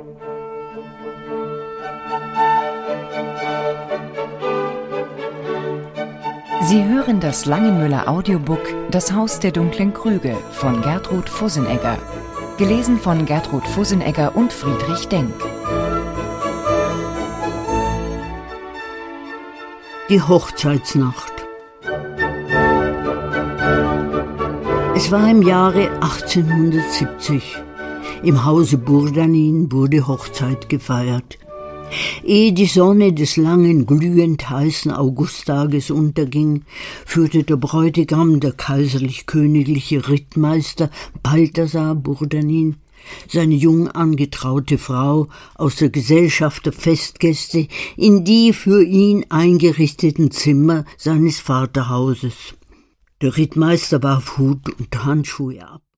Sie hören das Langenmüller Audiobook »Das Haus der dunklen Krüge« von Gertrud Fussenegger. Gelesen von Gertrud Fussenegger und Friedrich Denk. Die Hochzeitsnacht. Es war im Jahre 1870. Im Hause Burdanin wurde Hochzeit gefeiert. Ehe die Sonne des langen, glühend heißen Augusttages unterging, führte der Bräutigam, der kaiserlich-königliche Rittmeister Balthasar Burdanin, seine jung angetraute Frau aus der Gesellschaft der Festgäste in die für ihn eingerichteten Zimmer seines Vaterhauses. Der Rittmeister warf Hut und Handschuhe ab.